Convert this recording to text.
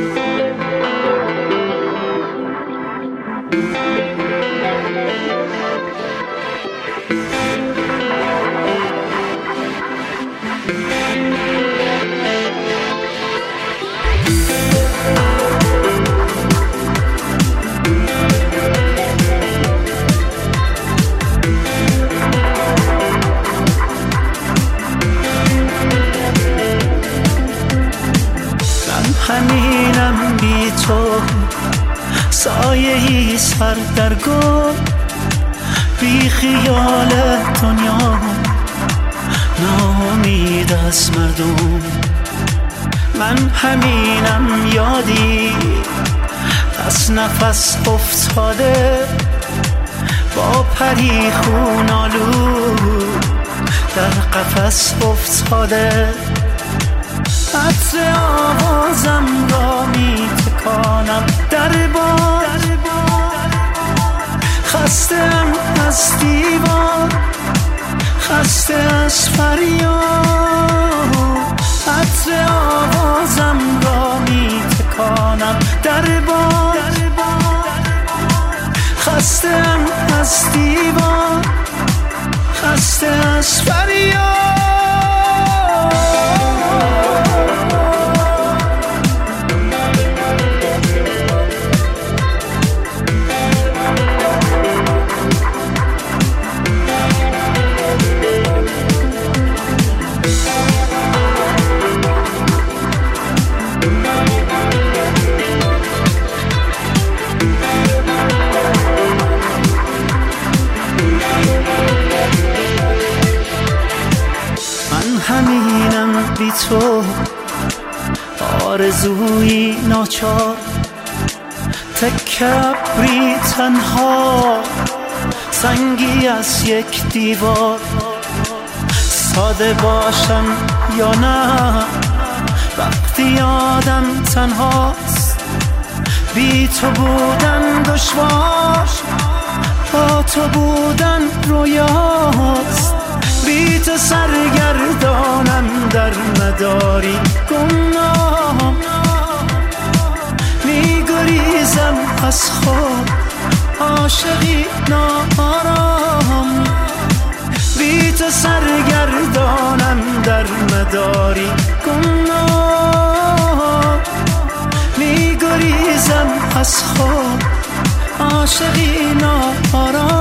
همینم بی تو سایه‌ای سر در گل، بی خیال دنیا ناامید از مردم. من همینم یادی از نفس افتاده، با پری خون آلود در قفس افتاده. عطر آوازم را می تکانم در باد، خسته‌ام از دیوار، خسته از فریاد. عطر آوازم را می تکانم در باد، خسته‌ام از دیوار، خسته از فریاد. همینم بی تو آرزوی ناچار، تکه ابری تنها، سنگی از یک دیوار. ساده باشم یا نه وقتی آدم تنهاست، بی تو بودن دشوار، با تو بودن رویاست. بی تو سرگردانم در مداری گمنام، می گریزم از خود عاشقی ناآرام. بی تو سرگردانم در مداری گمنام، می گریزم از خود عاشقی ناآرام.